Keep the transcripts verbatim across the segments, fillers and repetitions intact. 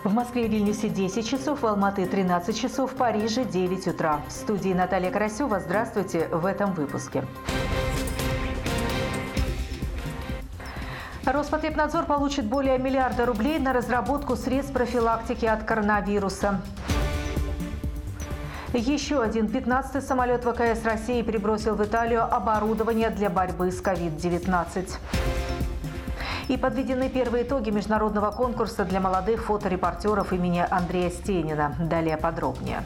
В Москве и Вильнюсе десять часов, в Алматы тринадцать часов, в Париже девять утра. В студии Наталья Карасева. Здравствуйте в этом выпуске. Роспотребнадзор получит более миллиарда рублей на разработку средств профилактики от коронавируса. Еще один пятнадцатый самолет ВКС России перебросил в Италию оборудование для борьбы с ковид девятнадцать. И подведены первые итоги международного конкурса для молодых фоторепортеров имени Андрея Стенина. Далее подробнее.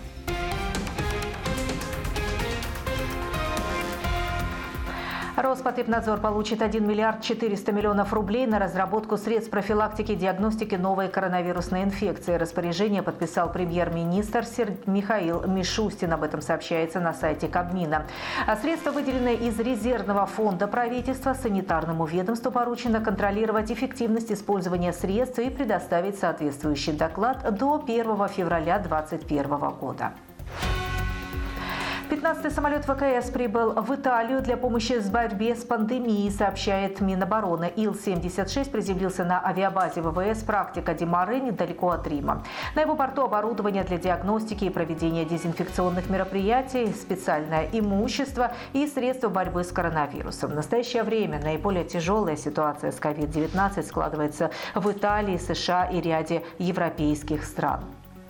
Роспотребнадзор получит один миллиард четыреста миллионов рублей на разработку средств профилактики и диагностики новой коронавирусной инфекции. Распоряжение подписал премьер-министр Михаил Мишустин. Об этом сообщается на сайте Кабмина. А средства выделены из резервного фонда правительства. Санитарному ведомству поручено контролировать эффективность использования средств и предоставить соответствующий доклад до первого февраля две тысячи двадцать первого года. пятнадцатый самолет ВКС прибыл в Италию для помощи в борьбе с пандемией, сообщает Минобороны. Ил семьдесят шесть приземлился на авиабазе ВВС «Практика Ди Маре» недалеко от Рима. На его борту оборудование для диагностики и проведения дезинфекционных мероприятий, специальное имущество и средства борьбы с коронавирусом. В настоящее время наиболее тяжелая ситуация с ковид девятнадцать складывается в Италии, США и ряде европейских стран.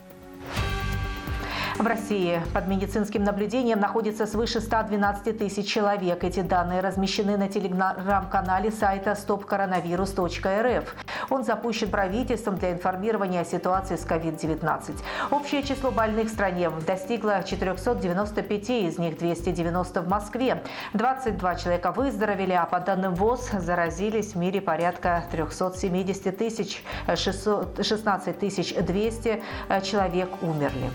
В России под медицинским наблюдением находится свыше ста двенадцати тысяч человек. Эти данные размещены на телеграм-канале сайта стоп коронавирус точка эр эф. Он запущен правительством для информирования о ситуации с ковид девятнадцать. Общее число больных в стране достигло четырёхсот девяноста пяти, из них двести девяносто в Москве. двадцать два человека выздоровели, а по данным ВОЗ заразились в мире порядка трёхсот семидесяти тысяч, шестнадцать тысяч двести человек умерли.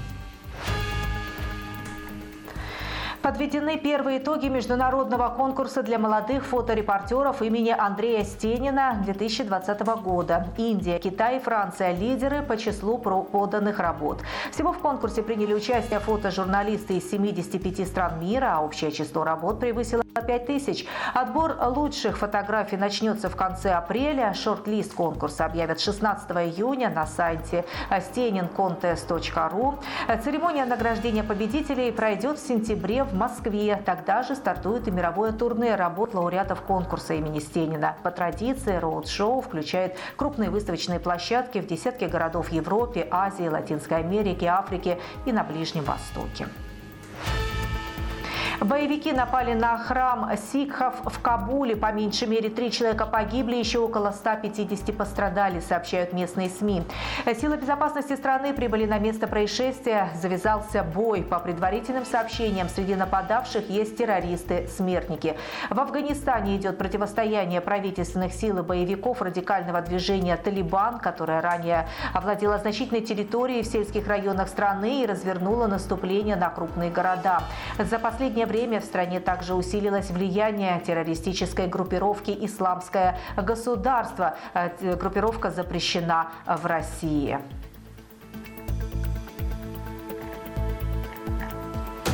Подведены первые итоги международного конкурса для молодых фоторепортеров имени Андрея Стенина две тысячи двадцатого года. Индия, Китай и Франция – лидеры по числу поданных работ. Всего в конкурсе приняли участие фотожурналисты из семидесяти пяти стран мира, а общее число работ превысило пять тысяч. Отбор лучших фотографий начнется в конце апреля. Шорт-лист конкурса объявят шестнадцатого июня на сайте стенин контест точка ру. Церемония награждения победителей пройдет в сентябре в Москве. Тогда же стартует и мировое турне работ лауреатов конкурса имени Стенина. По традиции, роуд-шоу включает крупные выставочные площадки в десятке городов Европы, Азии, Латинской Америки, Африки и на Ближнем Востоке. Боевики напали на храм сикхов в Кабуле. По меньшей мере три человека погибли, еще около ста пятидесяти пострадали, сообщают местные СМИ. Силы безопасности страны прибыли на место происшествия. Завязался бой. По предварительным сообщениям, среди нападавших есть террористы-смертники. В Афганистане идет противостояние правительственных сил и боевиков радикального движения «Талибан», которое ранее овладело значительной территорией в сельских районах страны и развернуло наступление на крупные города. За последнее время в стране также усилилось влияние террористической группировки «Исламское государство». Группировка запрещена в России.